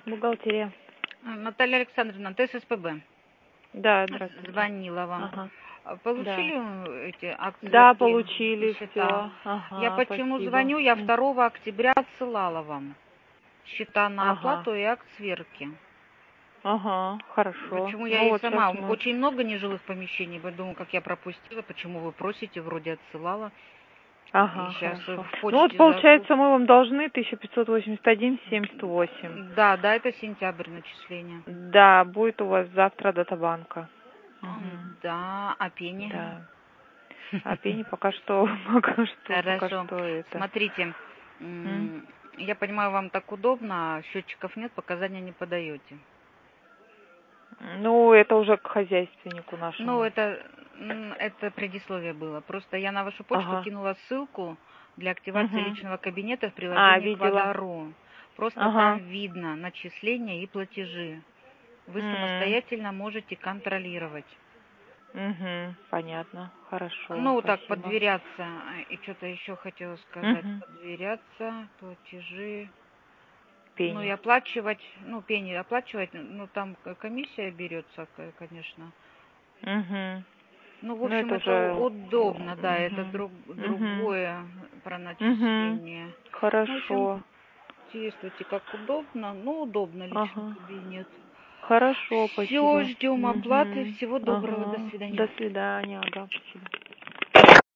Бухгалтерия. Наталья Александровна, ТССПБ. Да, здравствуйте. Звонила вам. Ага. Получили эти акции? Да, получили счета? все. Ага, Я почему спасибо. звоню? Я 2 октября отсылала вам счета на оплату и акт сверки. Ага, хорошо. Почему я и сама? Очень много нежилых помещений. Я думаю, как я пропустила. Почему вы просите? Вроде отсылала. Ага, сейчас хорошо. в почте Ну вот получается, мы вам должны 1581,78. Да, это сентябрь начисления. Да, будет у вас завтра датабанка. Да, а пени? Да. А пени пока что Хорошо. это. Смотрите, я понимаю, вам так удобно, счетчиков нет, показания не подаете. Ну, это уже к хозяйственнику нашему. Ну, это предисловие было. Просто я на вашу почту кинула ссылку для активации личного кабинета в приложении Квадро. Просто там видно начисления и платежи. Вы самостоятельно можете контролировать. Понятно. Хорошо. Ну, спасибо. так, подверяться. И что-то еще хотела сказать. Подверяться, платежи. Пени. Ну, и оплачивать. Ну, пени оплачивать. Ну, там комиссия берется, конечно. Ну, в общем, это удобно, да, это другое про начисление. Хорошо. В общем, действуйте как удобно, но удобно личный кабинет. Хорошо, спасибо. Все, ждем оплаты. Всего доброго, до свидания. До свидания, спасибо.